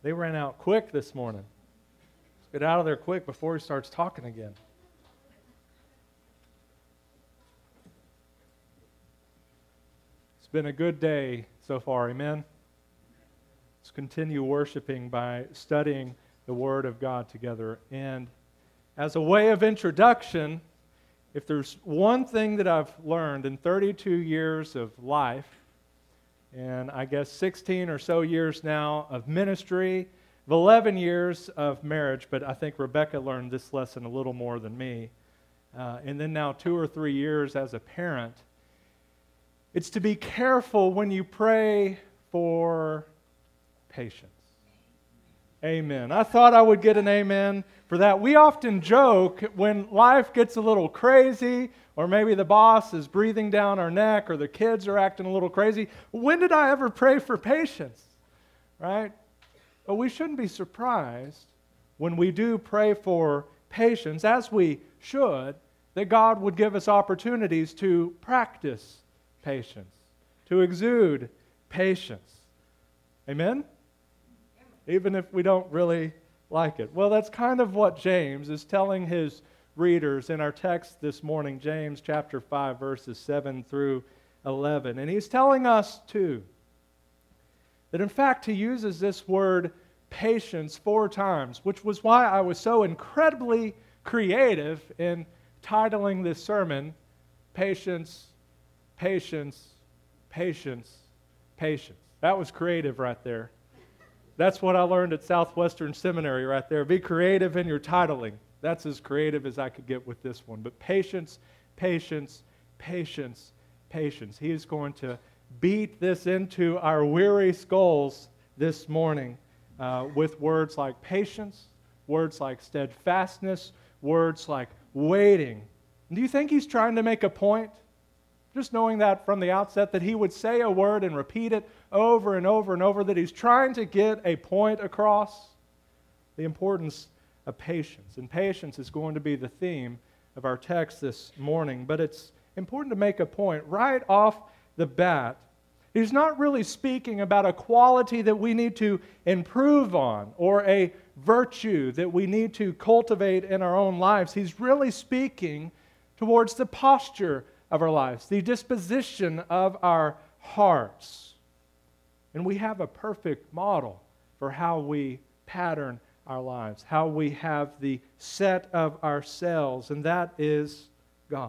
They ran out quick this morning. Let's get out of there quick before he starts talking again. It's been a good day so far, amen? Let's continue worshiping by studying the Word of God together. And as a way of introduction, if there's one thing that I've learned in 32 years of life, and I guess 16 or so years now of ministry, of 11 years of marriage, but I think Rebecca learned this lesson a little more than me, and then now 2 or 3 years as a parent, it's to be careful when you pray for patience. Amen. I thought I would get an amen for that. We often joke when life gets a little crazy, or maybe the boss is breathing down our neck, or the kids are acting a little crazy. When did I ever pray for patience? Right? But we shouldn't be surprised when we do pray for patience, as we should, that God would give us opportunities to practice patience, to exude patience. Amen? Even if we don't really like it. Well, that's kind of what James is telling his readers in our text this morning, James chapter 5, verses 7 through 11. And he's telling us, too, that in fact he uses this word patience 4 times, which was why I was so incredibly creative in titling this sermon, Patience, Patience, Patience, Patience. That was creative right there. That's what I learned at Southwestern Seminary right there. Be creative in your titling. That's as creative as I could get with this one. But patience, patience, patience, patience. He is going to beat this into our weary skulls this morning with words like patience, words like steadfastness, words like waiting. And do you think he's trying to make a point? Just knowing that from the outset, that he would say a word and repeat it over and over and over, that he's trying to get a point across, the importance of patience. And patience is going to be the theme of our text this morning. But it's important to make a point right off the bat. He's not really speaking about a quality that we need to improve on or a virtue that we need to cultivate in our own lives. He's really speaking towards the posture of our lives, the disposition of our hearts. And we have a perfect model for how we pattern our lives, how we have the set of ourselves, and that is God.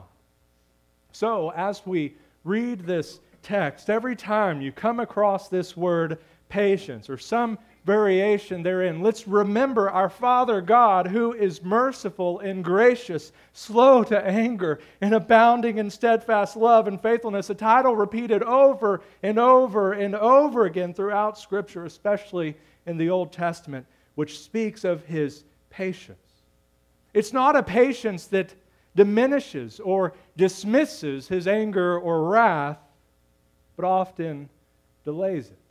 So, as we read this text, every time you come across this word patience or some variation therein, let's remember our Father God, who is merciful and gracious, slow to anger, and abounding in steadfast love and faithfulness, a title repeated over and over and over again throughout Scripture, especially in the Old Testament, which speaks of His patience. It's not a patience that diminishes or dismisses His anger or wrath, but often delays it.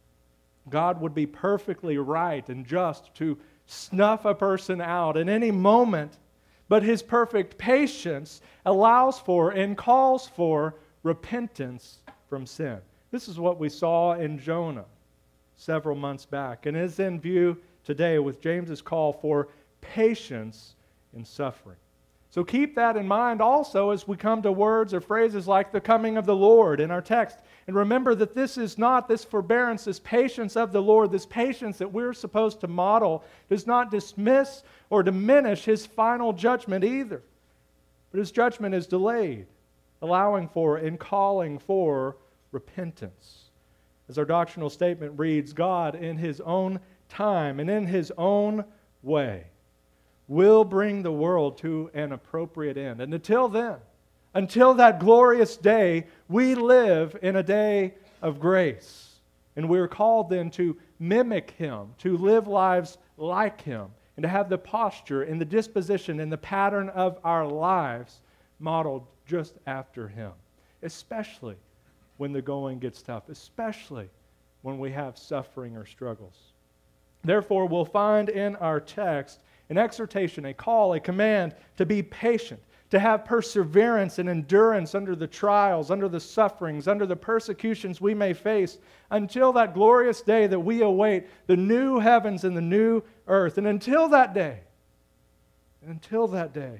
God would be perfectly right and just to snuff a person out in any moment, but His perfect patience allows for and calls for repentance from sin. This is what we saw in Jonah several months back, and is in view today with James's call for patience in suffering. So keep that in mind also as we come to words or phrases like the coming of the Lord in our text. And remember that this is not this forbearance, this patience of the Lord, this patience that we're supposed to model does not dismiss or diminish His final judgment either. But His judgment is delayed, allowing for and calling for repentance. As our doctrinal statement reads, God in His own time and in His own way will bring the world to an appropriate end. And until then, until that glorious day, we live in a day of grace. And we're called then to mimic Him, to live lives like Him, and to have the posture and the disposition and the pattern of our lives modeled just after Him, especially when the going gets tough, especially when we have suffering or struggles. Therefore, we'll find in our text an exhortation, a call, a command to be patient, to have perseverance and endurance under the trials, under the sufferings, under the persecutions we may face, until that glorious day that we await the new heavens and the new earth. And until that day, the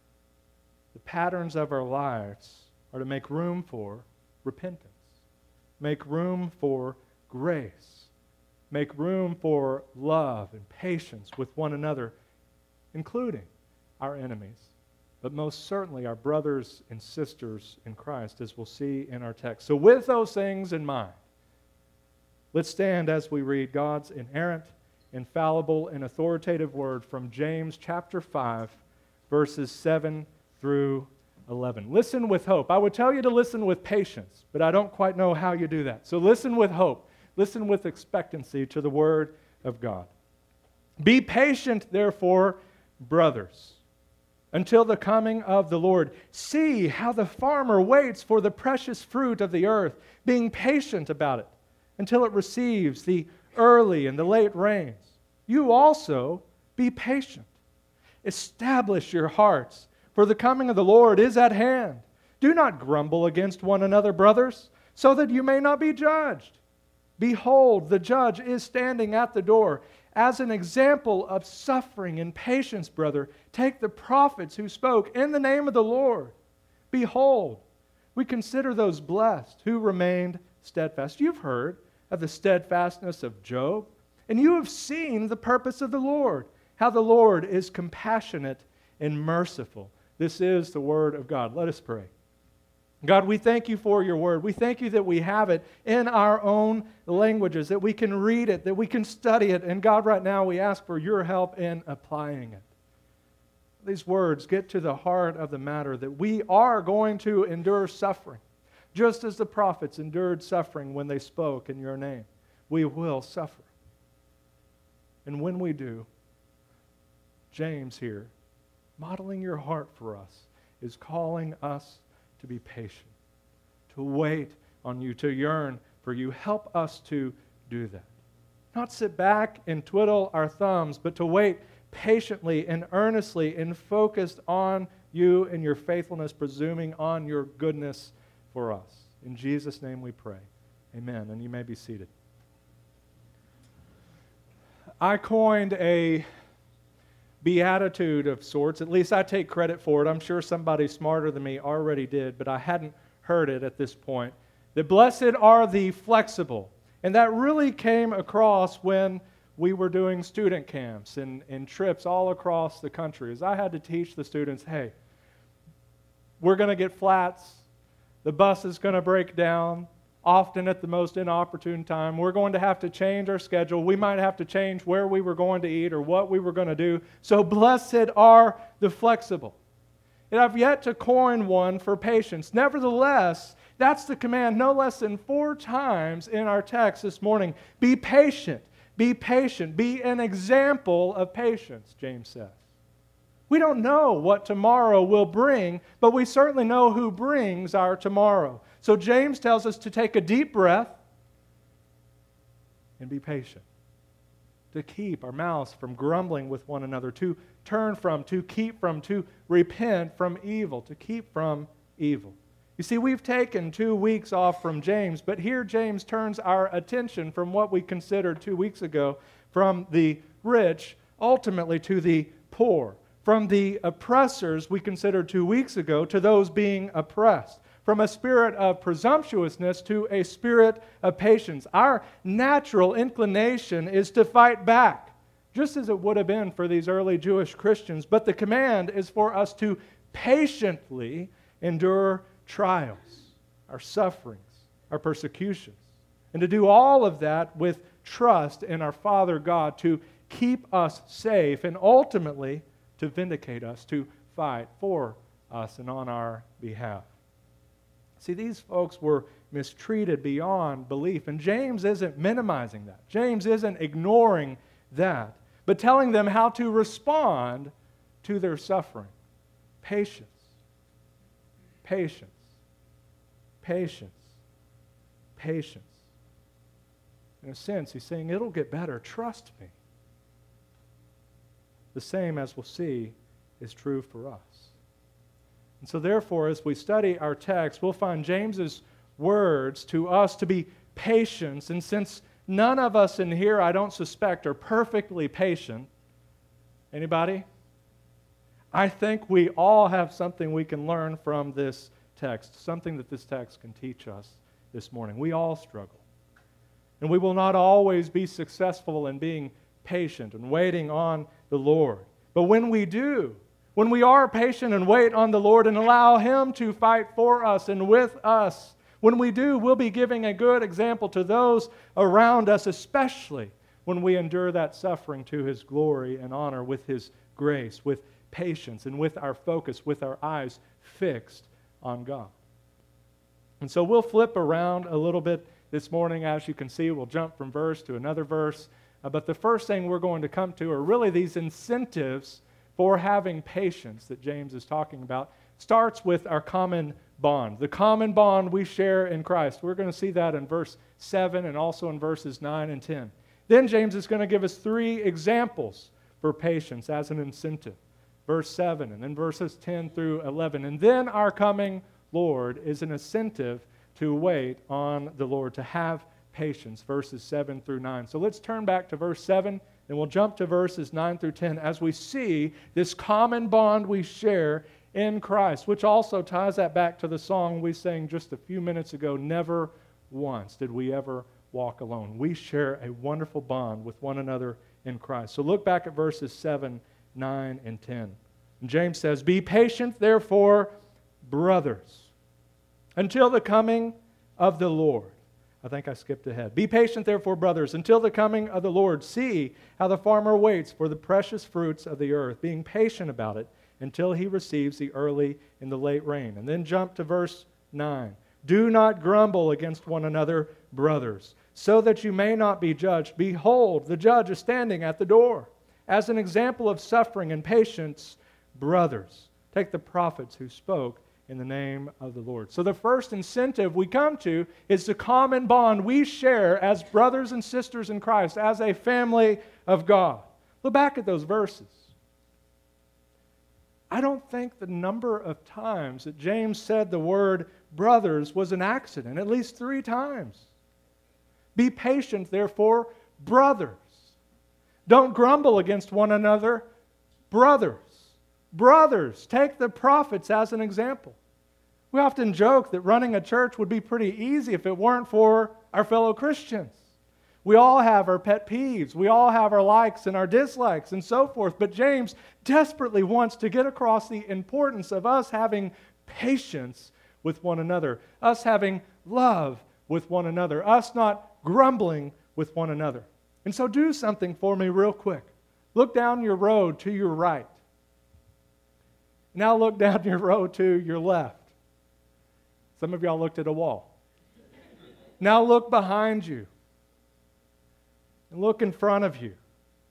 patterns of our lives are to make room for repentance, make room for grace, make room for love and patience with one another, including our enemies, but most certainly our brothers and sisters in Christ, as we'll see in our text. So with those things in mind, let's stand as we read God's inerrant, infallible, and authoritative word from James chapter 5, verses 7 through 11. Listen with hope. I would tell you to listen with patience, but I don't quite know how you do that. So listen with hope. Listen with expectancy to the word of God. Be patient, therefore, brothers, until the coming of the Lord. See how the farmer waits for the precious fruit of the earth, being patient about it, until it receives the early and the late rains. You also be patient. Establish your hearts, for the coming of the Lord is at hand. Do not grumble against one another, brothers, so that you may not be judged. Behold, the judge is standing at the door. As an example of suffering and patience, brother, take the prophets who spoke in the name of the Lord. Behold, we consider those blessed who remained steadfast. You've heard of the steadfastness of Job, and you have seen the purpose of the Lord, how the Lord is compassionate and merciful. This is the word of God. Let us pray. God, we thank you for your word. We thank you that we have it in our own languages, that we can read it, that we can study it. And God, right now we ask for your help in applying it. These words get to the heart of the matter, that we are going to endure suffering. Just as the prophets endured suffering when they spoke in your name, we will suffer. And when we do, James here, modeling your heart for us, is calling us to be patient, to wait on you, to yearn for you. Help us to do that. Not sit back and twiddle our thumbs, but to wait patiently and earnestly and focused on you and your faithfulness, presuming on your goodness for us. In Jesus' name we pray. Amen. And you may be seated. I coined a beatitude of sorts. At least I take credit for it. I'm sure somebody smarter than me already did, but I hadn't heard it at this point. The blessed are the flexible. And that really came across when we were doing student camps and trips all across the country. As I had to teach the students, hey, we're going to get flats. The bus is going to break down, often at the most inopportune time. We're going to have to change our schedule. We might have to change where we were going to eat or what we were going to do. So blessed are the flexible. And I've yet to coin one for patience. Nevertheless, that's the command no less than 4 times in our text this morning. Be patient. Be patient. Be an example of patience, James says. We don't know what tomorrow will bring, but we certainly know who brings our tomorrow. So James tells us to take a deep breath and be patient, to keep our mouths from grumbling with one another, to turn from, to keep from, to repent from evil, to keep from evil. You see, we've taken 2 weeks off from James, but here James turns our attention from what we considered 2 weeks ago, from the rich, ultimately to the poor. From the oppressors we considered 2 weeks ago to those being oppressed. From a spirit of presumptuousness to a spirit of patience. Our natural inclination is to fight back, just as it would have been for these early Jewish Christians. But the command is for us to patiently endure trials, our sufferings, our persecutions, and to do all of that with trust in our Father God to keep us safe and ultimately to vindicate us, to fight for us and on our behalf. See, these folks were mistreated beyond belief, and James isn't minimizing that. James isn't ignoring that, but telling them how to respond to their suffering. Patience. Patience. Patience. Patience. In a sense, he's saying, it'll get better. Trust me. The same, as we'll see, is true for us. And so therefore, as we study our text, we'll find James's words to us to be patient. And since none of us in here, I don't suspect, are perfectly patient, anybody? I think we all have something we can learn from this text, something that this text can teach us this morning. We all struggle. And we will not always be successful in being patient and waiting on the Lord. But when we do, when we are patient and wait on the Lord and allow Him to fight for us and with us, when we do, we'll be giving a good example to those around us, especially when we endure that suffering to His glory and honor with His grace, with patience, and with our focus, with our eyes fixed on God. And so we'll flip around a little bit this morning. As you can see, we'll jump from verse to another verse. But the first thing we're going to come to are really these incentives for having patience that James is talking about. Starts with our common bond, the common bond we share in Christ. We're going to see that in verse 7 and also in verses 9 and 10. Then James is going to give us 3 examples for patience as an incentive. Verse 7 and then verses 10 through 11. And then our coming Lord is an incentive to wait on the Lord, to have patience, verses 7 through 9. So let's turn back to verse 7, and we'll jump to verses 9 through 10 as we see this common bond we share in Christ, which also ties that back to the song we sang just a few minutes ago, Never Once Did We Ever Walk Alone. We share a wonderful bond with one another in Christ. So look back at verses 7, 9, and 10. And James says, "Be patient, therefore, brothers, until the coming of the Lord." I think I skipped ahead. "Be patient, therefore, brothers, until the coming of the Lord. See how the farmer waits for the precious fruits of the earth, being patient about it until he receives the early and the late rain." And then jump to verse 9. "Do not grumble against one another, brothers, so that you may not be judged. Behold, the judge is standing at the door. As an example of suffering and patience, brothers, take the prophets who spoke in the name of the Lord." So the first incentive we come to is the common bond we share as brothers and sisters in Christ, as a family of God. Look back at those verses. I don't think the number of times that James said the word brothers was an accident, at least 3 times. Be patient, therefore, brothers. Don't grumble against one another, brothers. Brothers, take the prophets as an example. We often joke that running a church would be pretty easy if it weren't for our fellow Christians. We all have our pet peeves. We all have our likes and our dislikes and so forth. But James desperately wants to get across the importance of us having patience with one another, us having love with one another, us not grumbling with one another. And so do something for me real quick. Look down your road to your right. Now look down your road to your left. Some of y'all looked at a wall. Now look behind you. And look in front of you.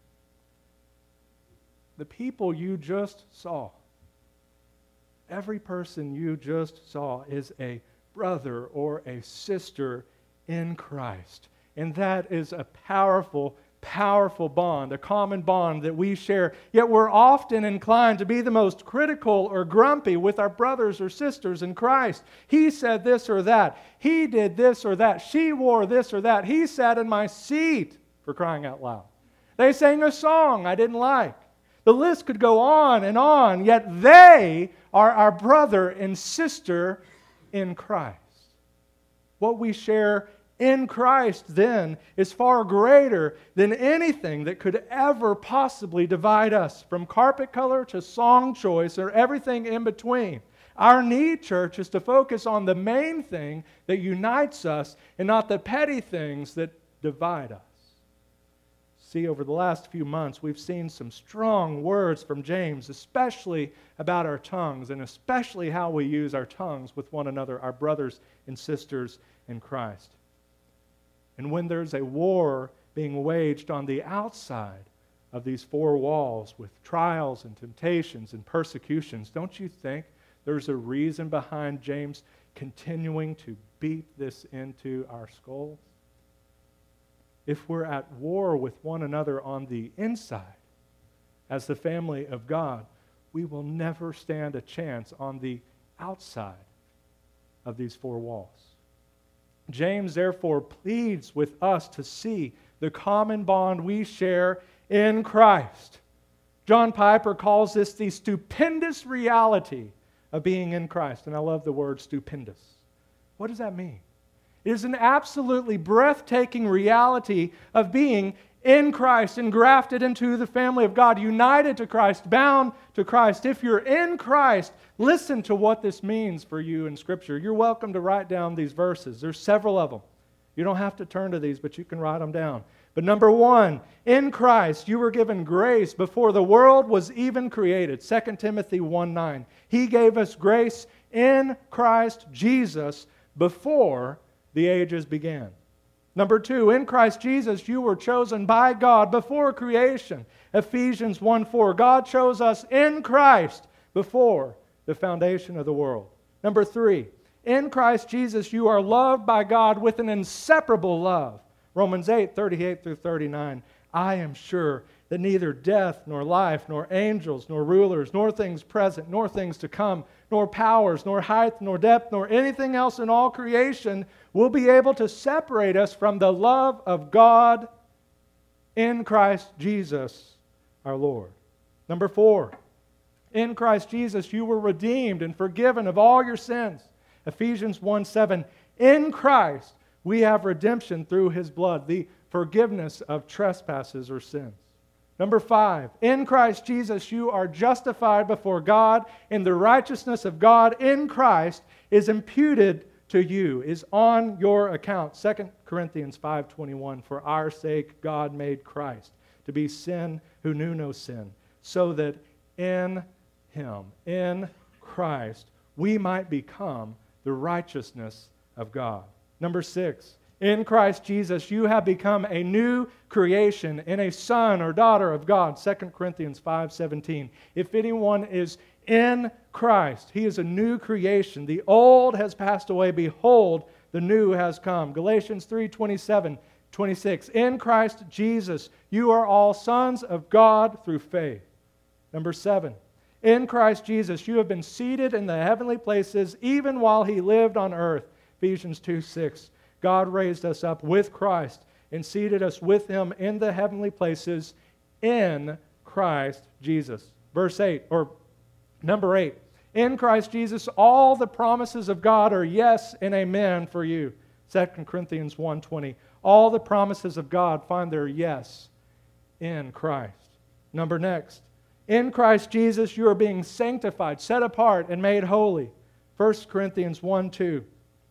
The people you just saw, every person you just saw is a brother or a sister in Christ. And that is a powerful, powerful bond, a common bond that we share. Yet we're often inclined to be the most critical or grumpy with our brothers or sisters in Christ. He said this or that. He did this or that. She wore this or that. He sat in my seat, for crying out loud. They sang a song I didn't like. The list could go on, yet they are our brother and sister in Christ. What we share in Christ, then, is far greater than anything that could ever possibly divide us, from carpet color to song choice or everything in between. Our need, church, is to focus on the main thing that unites us and not the petty things that divide us. See, over the last few months, we've seen some strong words from James, especially about our tongues and especially how we use our tongues with one another, our brothers and sisters in Christ. And when there's a war being waged on the outside of these 4 walls with trials and temptations and persecutions, don't you think there's a reason behind James continuing to beat this into our skulls? If we're at war with one another on the inside, as the family of God, we will never stand a chance on the outside of these four walls. James therefore pleads with us to see the common bond we share in Christ. John Piper calls this the stupendous reality of being in Christ. And I love the word stupendous. What does that mean? It is an absolutely breathtaking reality of being in Christ, engrafted into the family of God, united to Christ, bound to Christ. If you're in Christ, listen to what this means for you in Scripture. You're welcome to write down these verses. There's several of them. You don't have to turn to these, but you can write them down. But number one, in Christ, you were given grace before the world was even created. 2 Timothy 1:9. He gave us grace in Christ Jesus before the ages began. Number two, in Christ Jesus, you were chosen by God before creation. Ephesians 1:4. God chose us in Christ before the foundation of the world. Number three, in Christ Jesus, you are loved by God with an inseparable love. Romans 8:38 through 39. I am sure that neither death, nor life, nor angels, nor rulers, nor things present, nor things to come, nor powers, nor height, nor depth, nor anything else in all creation will be able to separate us from the love of God in Christ Jesus our Lord. Number four, in Christ Jesus you were redeemed and forgiven of all your sins. Ephesians 1:7. In Christ we have redemption through His blood, the forgiveness of trespasses or sins. Number five, in Christ Jesus you are justified before God, and the righteousness of God in Christ is imputed to you, is on your account. 2 Corinthians 5:21, for our sake God made Christ to be sin who knew no sin, so that in Him, in Christ, we might become the righteousness of God. Number six, in Christ Jesus, you have become a new creation and a son or daughter of God. 2 Corinthians 5:17. If anyone is in Christ, he is a new creation. The old has passed away. Behold, the new has come. Galatians 3:27-26. In Christ Jesus, you are all sons of God through faith. Number seven, in Christ Jesus, you have been seated in the heavenly places even while He lived on earth. Ephesians 2:6. God raised us up with Christ and seated us with Him in the heavenly places in Christ Jesus. Number 8. In Christ Jesus, all the promises of God are yes and amen for you. 2 Corinthians 1:20. All the promises of God find their yes in Christ. Number next. In Christ Jesus, you are being sanctified, set apart, and made holy. 1 Corinthians 1:2.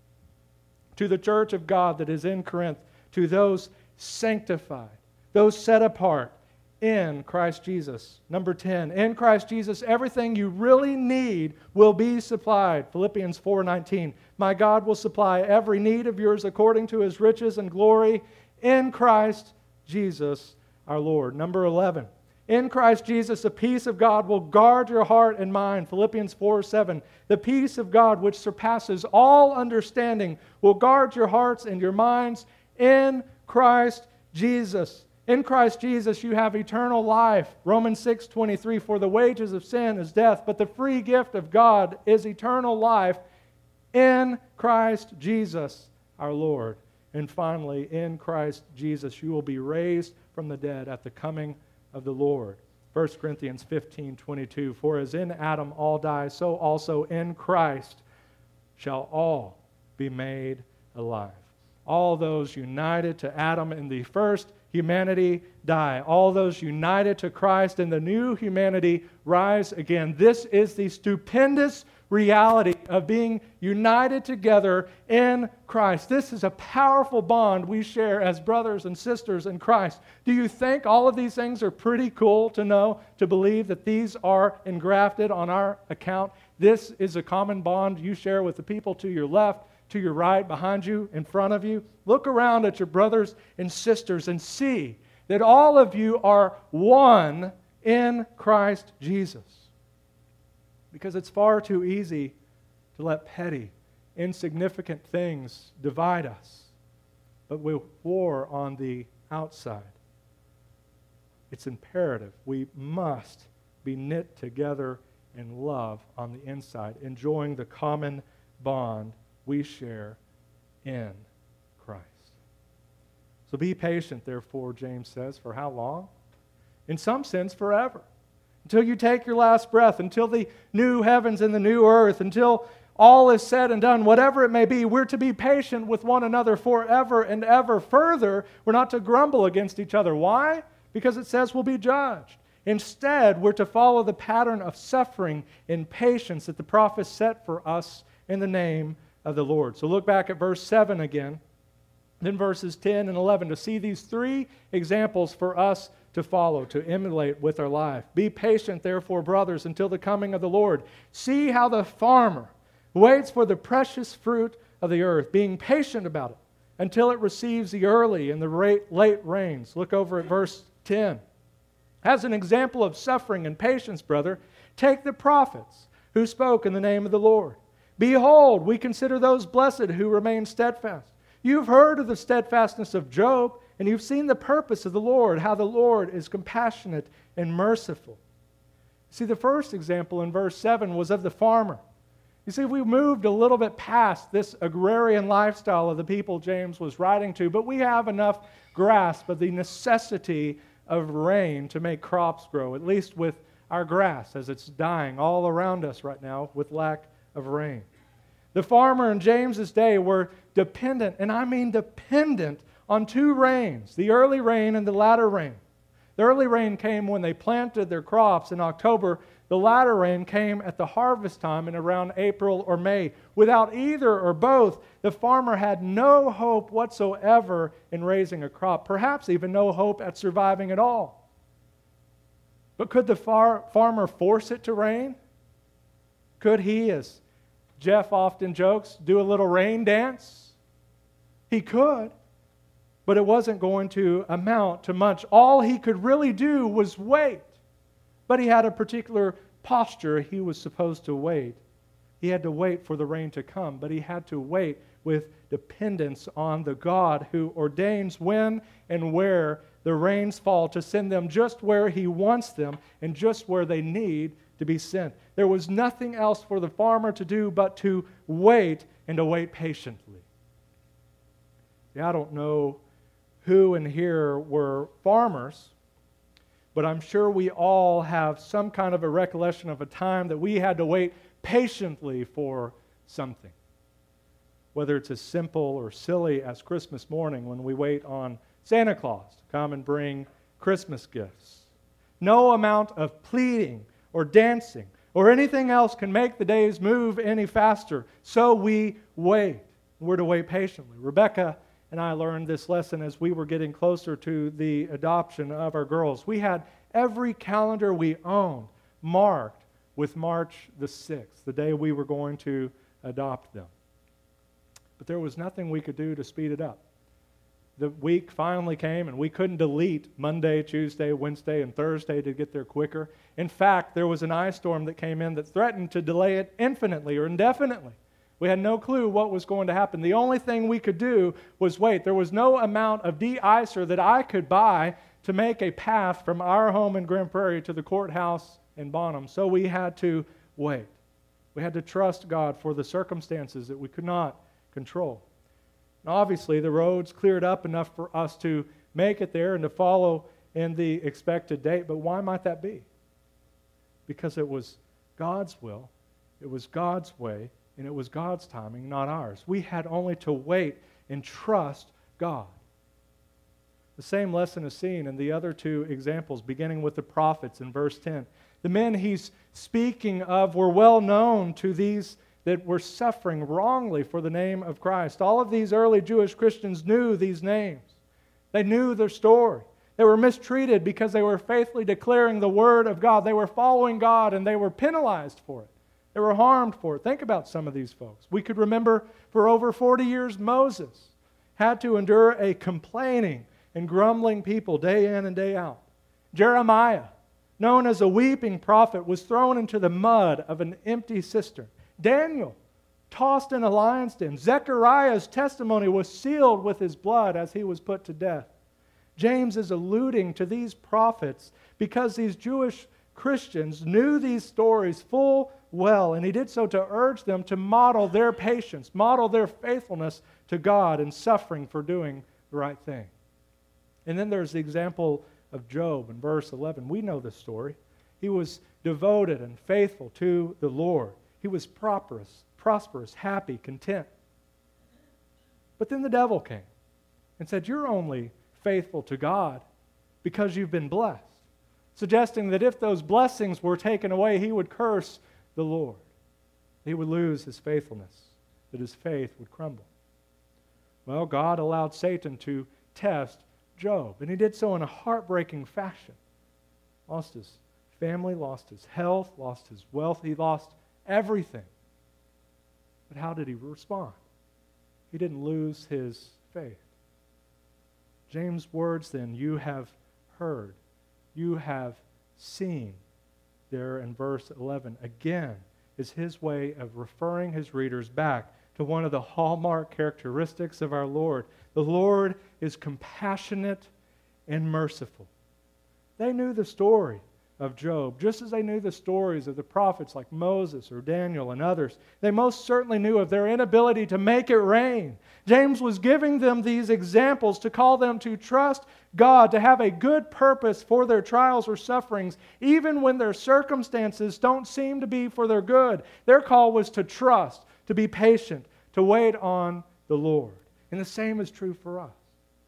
To the church of God that is in Corinth, to those sanctified, those set apart in Christ Jesus. Number 10, in Christ Jesus, everything you really need will be supplied. Philippians 4:19, my God will supply every need of yours according to His riches and glory in Christ Jesus our Lord. Number 11, in Christ Jesus, the peace of God will guard your heart and mind. Philippians 4:7. The peace of God, which surpasses all understanding, will guard your hearts and your minds in Christ Jesus. In Christ Jesus, you have eternal life. Romans 6:23. For the wages of sin is death, but the free gift of God is eternal life in Christ Jesus our Lord. And finally, in Christ Jesus, you will be raised from the dead at the coming of the Lord. 1 Corinthians 15:22. For as in Adam all die, so also in Christ shall all be made alive. All those united to Adam in the first humanity die. All those united to Christ in the new humanity rise again. This is the stupendous reality of being united together in Christ. This is a powerful bond we share as brothers and sisters in Christ. Do you think all of these things are pretty cool to know, to believe that these are engrafted on our account? This is a common bond you share with the people to your left, to your right, behind you, in front of you. Look around at your brothers and sisters and see that all of you are one in Christ Jesus. Because it's far too easy to let petty, insignificant things divide us. But with war on the outside, it's imperative. We must be knit together and love on the inside, enjoying the common bond we share in Christ. So be patient, therefore, James says, for how long? In some sense, forever. Until you take your last breath, until the new heavens and the new earth, until all is said and done, whatever it may be, we're to be patient with one another forever and ever. Further, we're not to grumble against each other. Why? Because it says we'll be judged. Instead, we're to follow the pattern of suffering and patience that the prophets set for us in the name of the Lord. So look back at verse 7 again, then verses 10 and 11 to see these three examples for us to follow, to emulate with our life. Be patient, therefore, brothers, until the coming of the Lord. See how the farmer waits for the precious fruit of the earth, being patient about it until it receives the early and the late rains. Look over at verse 10. As an example of suffering and patience, brother, take the prophets who spoke in the name of the Lord. Behold, we consider those blessed who remain steadfast. You've heard of the steadfastness of Job, and you've seen the purpose of the Lord, how the Lord is compassionate and merciful. See, the first example in verse 7 was of the farmer. You see, we moved a little bit past this agrarian lifestyle of the people James was writing to, but we have enough grasp of the necessity of rain to make crops grow, at least with our grass, as it's dying all around us right now with lack of rain. The farmer in James's day were dependent, and I mean dependent, on two rains, the early rain and the latter rain. The early rain came when they planted their crops in October. The latter rain came at the harvest time in around April or May. Without either or both, the farmer had no hope whatsoever in raising a crop, perhaps even no hope at surviving at all. But could the farmer force it to rain? Could he, as Jeff often jokes, do a little rain dance? He could, but it wasn't going to amount to much. All he could really do was wait. But he had a particular posture he was supposed to wait. He had to wait for the rain to come, but he had to wait with dependence on the God who ordains when and where the rains fall to send them just where he wants them and just where they need to be sent. There was nothing else for the farmer to do but to wait and to wait patiently. I don't know who in here were farmers, but I'm sure we all have some kind of a recollection of a time that we had to wait patiently for something. Whether it's as simple or silly as Christmas morning when we wait on Santa Claus to come and bring Christmas gifts. No amount of pleading or dancing or anything else can make the days move any faster. So we wait. We're to wait patiently. Rebecca and I learned this lesson as we were getting closer to the adoption of our girls. We had every calendar we owned marked with March the 6th, the day we were going to adopt them. But there was nothing we could do to speed it up. The week finally came, and we couldn't delete Monday, Tuesday, Wednesday, and Thursday to get there quicker. In fact, there was an ice storm that came in that threatened to delay it infinitely or indefinitely. We had no clue what was going to happen. The only thing we could do was wait. There was no amount of de-icer that I could buy to make a path from our home in Grand Prairie to the courthouse in Bonham. So we had to wait. We had to trust God for the circumstances that we could not control. Now, obviously, the roads cleared up enough for us to make it there and to follow in the expected date. But why might that be? Because it was God's will, it was God's way, and it was God's timing, not ours. We had only to wait and trust God. The same lesson is seen in the other two examples, beginning with the prophets in verse 10. The men he's speaking of were well known to these that were suffering wrongly for the name of Christ. All of these early Jewish Christians knew these names. They knew their story. They were mistreated because they were faithfully declaring the word of God. They were following God, and they were penalized for it. They were harmed for it. Think about some of these folks. We could remember for over 40 years Moses had to endure a complaining and grumbling people day in and day out. Jeremiah, known as a weeping prophet, was thrown into the mud of an empty cistern. Daniel, tossed in a lion's den. Zechariah's testimony was sealed with his blood as he was put to death. James is alluding to these prophets because these Jewish Christians knew these stories full well, and he did so to urge them to model their patience, model their faithfulness to God in suffering for doing the right thing. And then there's the example of Job in verse 11. We know this story. He was devoted and faithful to the Lord. He was prosperous, happy, content. But then the devil came and said, "You're only faithful to God because you've been blessed," suggesting that if those blessings were taken away, he would curse the Lord. He would lose his faithfulness, that his faith would crumble. Well, God allowed Satan to test Job, and he did so in a heartbreaking fashion. Lost his family, lost his health, lost his wealth, he lost everything. But how did he respond? He didn't lose his faith. James' words then, "You have heard, you have seen," there in verse 11, again, is his way of referring his readers back to one of the hallmark characteristics of our Lord. The Lord is compassionate and merciful. They knew the story of Job, just as they knew the stories of the prophets like Moses or Daniel and others. They most certainly knew of their inability to make it rain. James was giving them these examples to call them to trust God, to have a good purpose for their trials or sufferings, even when their circumstances don't seem to be for their good. Their call was to trust, to be patient, to wait on the Lord. And the same is true for us.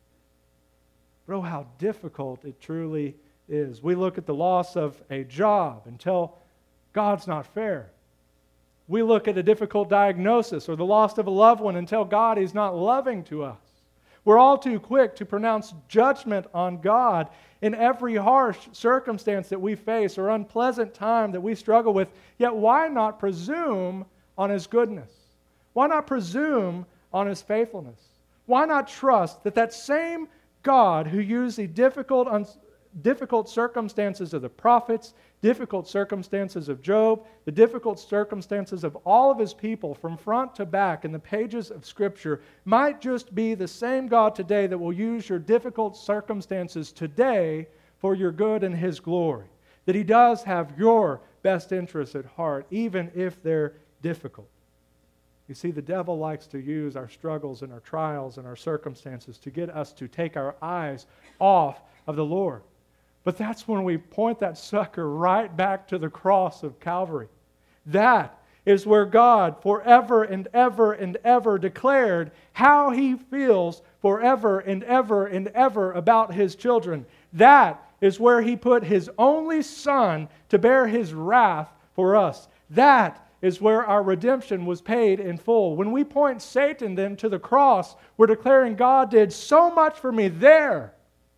But oh, how difficult it truly is. We look at the loss of a job and tell God's not fair. We look at a difficult diagnosis or the loss of a loved one and tell God He's not loving to us. We're all too quick to pronounce judgment on God in every harsh circumstance that we face or unpleasant time that we struggle with. Yet why not presume on His goodness? Why not presume on His faithfulness? Why not trust that that same God who used the difficult circumstances of the prophets, difficult circumstances of Job, the difficult circumstances of all of His people from front to back in the pages of Scripture might just be the same God today that will use your difficult circumstances today for your good and His glory. That He does have your best interests at heart, even if they're difficult. You see, the devil likes to use our struggles and our trials and our circumstances to get us to take our eyes off of the Lord. But that's when we point that sucker right back to the cross of Calvary. That is where God forever and ever and ever declared how He feels forever and ever and ever about His children. That is where He put His only Son to bear His wrath for us. That is where our redemption was paid in full. When we point Satan then to the cross, we're declaring God did so much for me there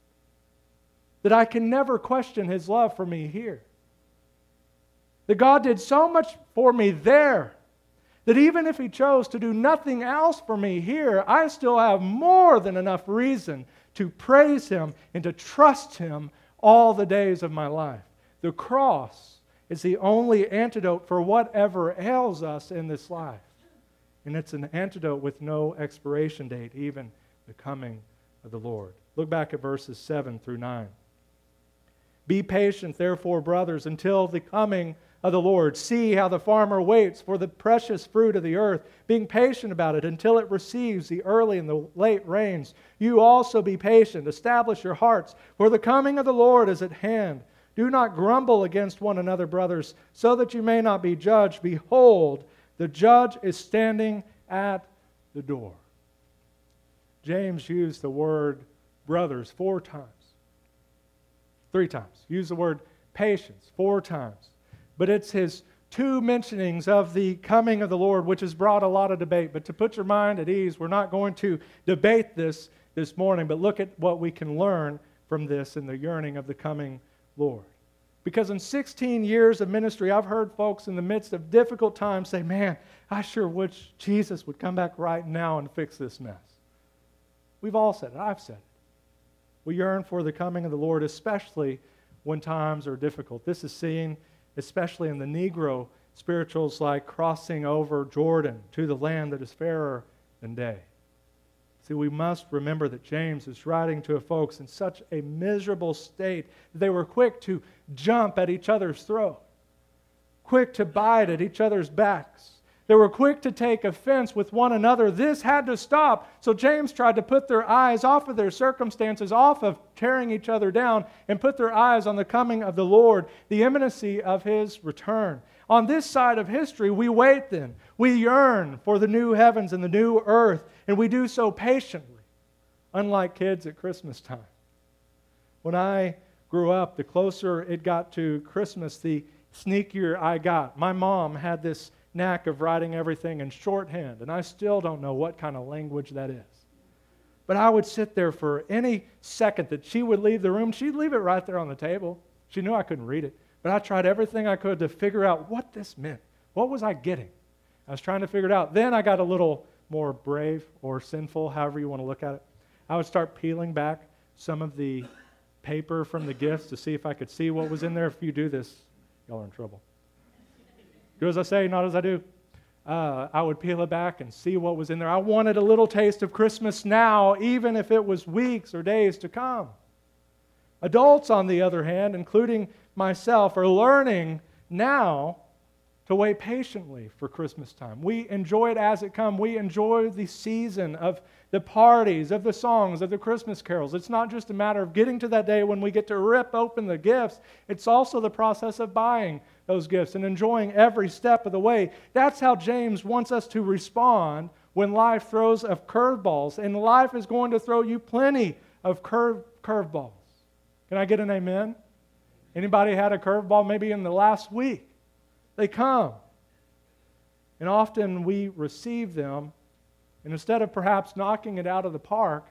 that I can never question His love for me here. That God did so much for me there that even if He chose to do nothing else for me here, I still have more than enough reason to praise Him and to trust Him all the days of my life. The cross is the only antidote for whatever ails us in this life. And it's an antidote with no expiration date, even the coming of the Lord. Look back at verses 7 through 9. Be patient, therefore, brothers, until the coming of the Lord. See how the farmer waits for the precious fruit of the earth, being patient about it until it receives the early and the late rains. You also be patient. Establish your hearts, for the coming of the Lord is at hand. Do not grumble against one another, brothers, so that you may not be judged. Behold, the judge is standing at the door. James used the word brothers 4 times. 3 times. Use the word patience 4 times. But it's his 2 mentionings of the coming of the Lord which has brought a lot of debate. But to put your mind at ease, we're not going to debate this morning, but look at what we can learn from this in the yearning of the coming Lord. Because in 16 years of ministry, I've heard folks in the midst of difficult times say, "Man, I sure wish Jesus would come back right now and fix this mess." We've all said it. I've said it. We yearn for the coming of the Lord, especially when times are difficult. This is seen especially in the Negro spirituals like crossing over Jordan to the land that is fairer than day. See, we must remember that James is writing to folks in such a miserable state that they were quick to jump at each other's throat, quick to bite at each other's backs. They were quick to take offense with one another. This had to stop. So James tried to put their eyes off of their circumstances, off of tearing each other down, and put their eyes on the coming of the Lord, the imminency of His return. On this side of history, we wait then. We yearn for the new heavens and the new earth, and we do so patiently, unlike kids at Christmas time. When I grew up, the closer it got to Christmas, the sneakier I got. My mom had this knack of writing everything in shorthand, and I still don't know what kind of language that is. But I would sit there for any second that she would leave the room. She'd leave it right there on the table. She knew I couldn't read it, but I tried everything I could to figure out what this meant. What was I getting? I was trying to figure it out. Then I got a little more brave or sinful, however you want to look at it. I would start peeling back some of the paper from the gifts to see if I could see what was in there. If you do this, y'all are in trouble. Do as I say, not as I do. I would peel it back and see what was in there. I wanted a little taste of Christmas now, even if it was weeks or days to come. Adults, on the other hand, including myself, are learning now to wait patiently for Christmas time. We enjoy it as it comes. We enjoy the season of the parties, of the songs, of the Christmas carols. It's not just a matter of getting to that day when we get to rip open the gifts. It's also the process of buying those gifts and enjoying every step of the way. That's how James wants us to respond when life throws us curveballs. And life is going to throw you plenty of curveballs. Can I get an amen? Anybody had a curveball maybe in the last week? They come. And often we receive them, and instead of perhaps knocking it out of the park,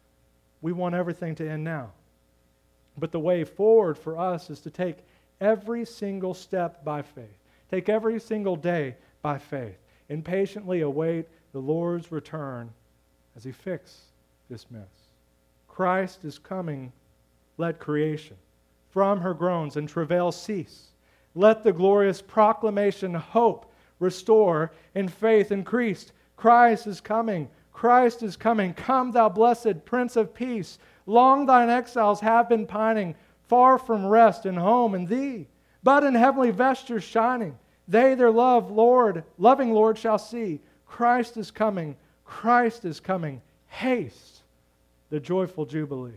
we want everything to end now. But the way forward for us is to take every single step by faith. Take every single day by faith and patiently await the Lord's return as He fixes this mess. Christ is coming. Let creation from her groans and travail cease. Let the glorious proclamation hope restore and faith increase. Christ is coming. Christ is coming. Come, thou blessed Prince of Peace. Long thine exiles have been pining, far from rest and home in thee. But in heavenly vestures shining, they their loving Lord shall see. Christ is coming. Christ is coming. Haste the joyful jubilee.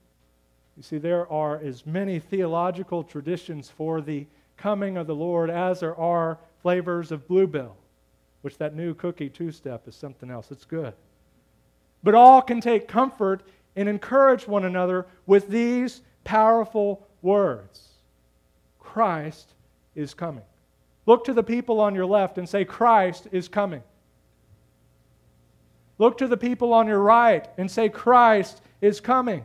You see, there are as many theological traditions for the coming of the Lord as there are flavors of Bluebell, which that new cookie two-step is something else. It's good. But all can take comfort and encourage one another with these powerful words. Christ is coming. Look to the people on your left and say, Christ is coming. Look to the people on your right and say, Christ is coming.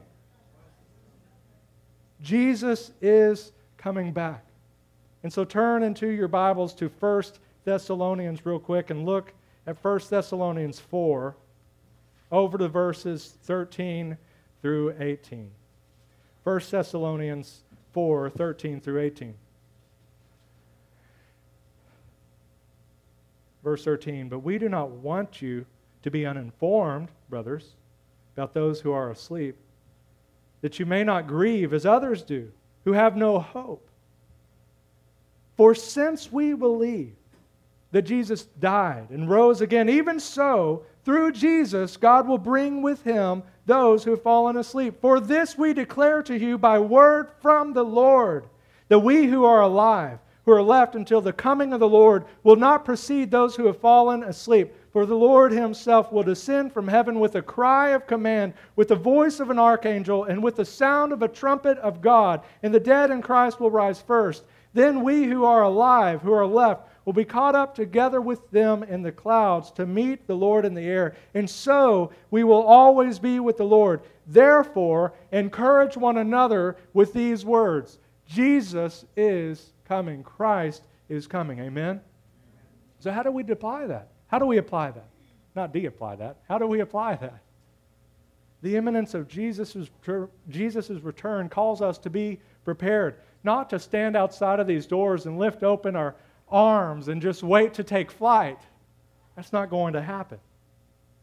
Jesus is coming back. And so turn into your Bibles to 1 Thessalonians real quick and look at 1 Thessalonians 4 over to verses 13 through 18. 1 Thessalonians 4, 13 through 18. Verse 13, but we do not want you to be uninformed, brothers, about those who are asleep, that you may not grieve as others do, who have no hope. For since we believe that Jesus died and rose again, even so, through Jesus, God will bring with Him those who have fallen asleep. For this we declare to you by word from the Lord, that we who are alive, who are left until the coming of the Lord, will not precede those who have fallen asleep. For the Lord Himself will descend from heaven with a cry of command, with the voice of an archangel, and with the sound of a trumpet of God. And the dead in Christ will rise first. Then we who are alive, who are left, will be caught up together with them in the clouds to meet the Lord in the air. And so we will always be with the Lord. Therefore, encourage one another with these words. Jesus is coming. Christ is coming. Amen? So how do we apply that? How do we apply that? Not de-apply that. How do we apply that? The imminence of Jesus' return calls us to be prepared, not to stand outside of these doors and lift open our arms and just wait to take flight. That's not going to happen.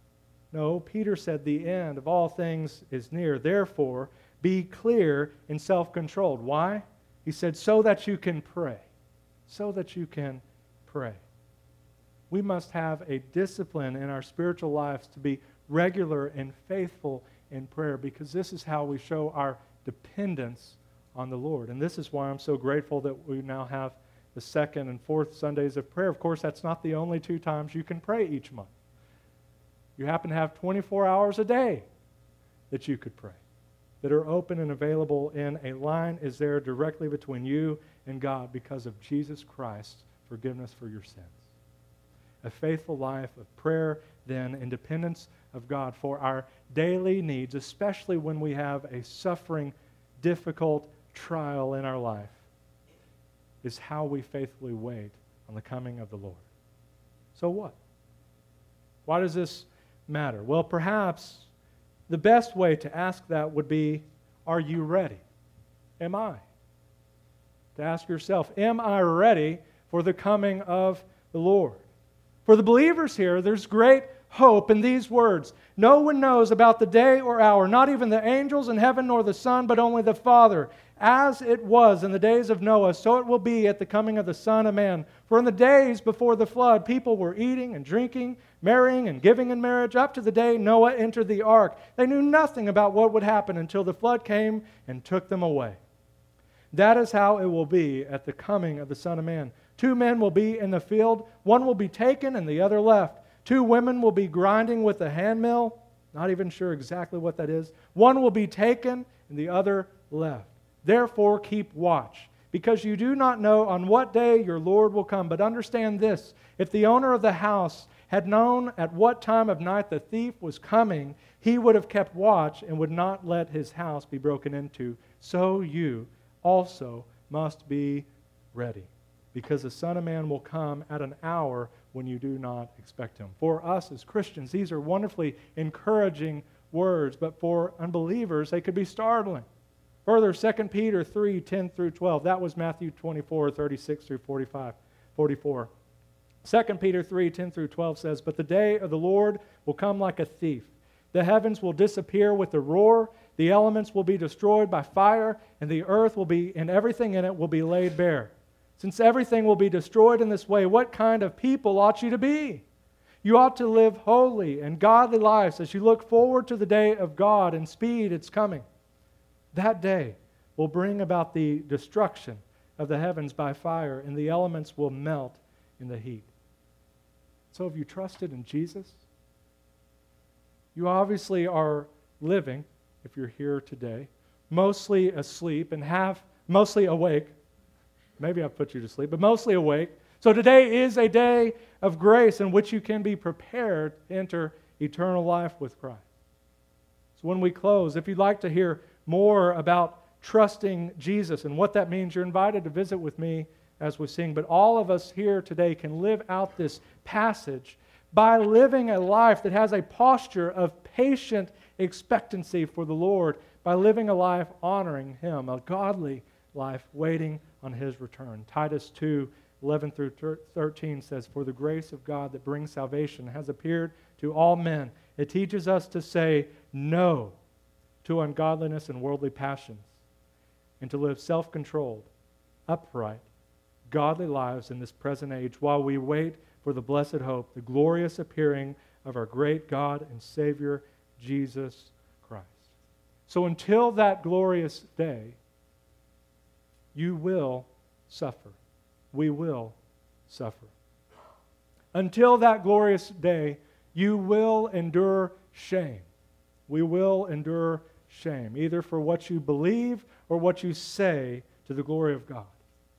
No, Peter said the end of all things is near. Therefore, be clear and self-controlled. Why? He said, so that you can pray. So that you can pray. We must have a discipline in our spiritual lives to be regular and faithful in prayer, because this is how we show our dependence on the Lord. And this is why I'm so grateful that we now have the second and fourth Sundays of prayer. Of course, that's not the only 2 times you can pray each month. You happen to have 24 hours a day that you could pray, that are open and available, and a line is there directly between you and God because of Jesus Christ's forgiveness for your sins. A faithful life of prayer, then, in dependence of God for our daily needs, especially when we have a suffering, difficult trial in our life, is how we faithfully wait on the coming of the Lord. So what? Why does this matter? Well, perhaps the best way to ask that would be, are you ready? Am I? To ask yourself, am I ready for the coming of the Lord? For the believers here, there's great hope in these words. No one knows about the day or hour, not even the angels in heaven nor the Son, but only the Father. As it was in the days of Noah, so it will be at the coming of the Son of Man. For in the days before the flood, people were eating and drinking, marrying and giving in marriage, up to the day Noah entered the ark. They knew nothing about what would happen until the flood came and took them away. That is how it will be at the coming of the Son of Man. 2 men will be in the field, one will be taken and the other left. 2 women will be grinding with a handmill, not even sure exactly what that is. One will be taken and the other left. Therefore keep watch, because you do not know on what day your Lord will come. But understand this, if the owner of the house had known at what time of night the thief was coming, he would have kept watch and would not let his house be broken into. So you also must be ready, because the Son of Man will come at an hour when you do not expect him. For us as Christians, these are wonderfully encouraging words, but for unbelievers, they could be startling. Further, 2 Peter 3, 10 through 12. That was Matthew 24, 36 through 44. 2 Peter 3, 10 through 12 says, but the day of the Lord will come like a thief. The heavens will disappear with a roar, the elements will be destroyed by fire, and the earth will be, and everything in it will be laid bare. Since everything will be destroyed in this way, what kind of people ought you to be? You ought to live holy and godly lives as you look forward to the day of God and speed its coming. That day will bring about the destruction of the heavens by fire, and the elements will melt in the heat. So have you trusted in Jesus? You obviously are living, if you're here today, mostly asleep and mostly awake. Maybe I've put you to sleep, but mostly awake. So today is a day of grace in which you can be prepared to enter eternal life with Christ. So when we close, if you'd like to hear more about trusting Jesus and what that means, you're invited to visit with me as we sing. But all of us here today can live out this passage by living a life that has a posture of patient expectancy for the Lord, by living a life honoring Him, a godly life waiting on His return. Titus 2, 11 through 13 says, for the grace of God that brings salvation has appeared to all men. It teaches us to say no to ungodliness and worldly passions, and to live self-controlled, upright, godly lives in this present age while we wait for the blessed hope, the glorious appearing of our great God and Savior, Jesus Christ. So until that glorious day, you will suffer. We will suffer. Until that glorious day, you will endure shame. We will endure shame, either for what you believe or what you say to the glory of God.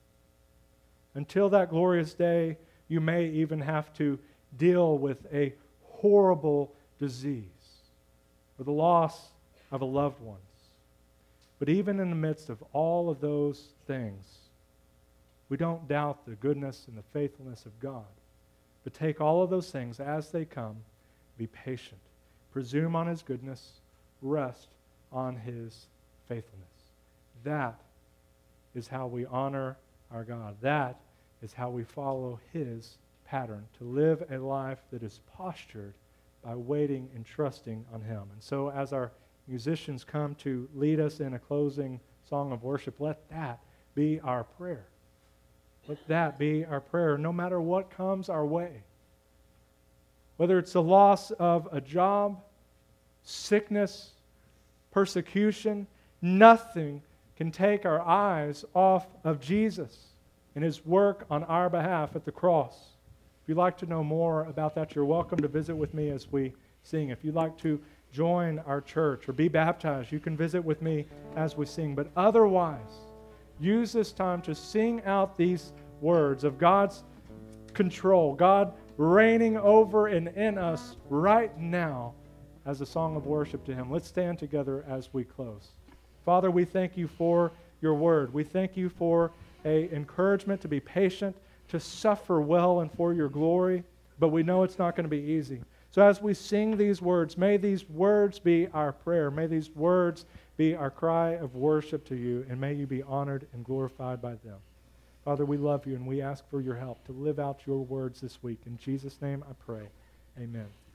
Until that glorious day, you may even have to deal with a horrible disease or the loss of a loved one. But even in the midst of all of those things, we don't doubt the goodness and the faithfulness of God, but take all of those things as they come, be patient, presume on His goodness, rest on His faithfulness. That is how we honor our God. That is how we follow His pattern, to live a life that is postured by waiting and trusting on Him. And so as our musicians come to lead us in a closing song of worship, let that be our prayer. Let that be our prayer, no matter what comes our way. Whether it's the loss of a job, sickness, persecution, nothing can take our eyes off of Jesus and His work on our behalf at the cross. If you'd like to know more about that, you're welcome to visit with me as we sing. If you'd like to join our church or be baptized, you can visit with me as we sing. But otherwise, use this time to sing out these words of God's control, God reigning over and in us right now as a song of worship to Him. Let's stand together as we close. Father, we thank You for Your word. We thank You for an encouragement to be patient, to suffer well and for Your glory, but we know it's not going to be easy. So as we sing these words, may these words be our prayer. May these words be our cry of worship to You, and may You be honored and glorified by them. Father, we love You, and we ask for Your help to live out Your words this week. In Jesus' name I pray. Amen.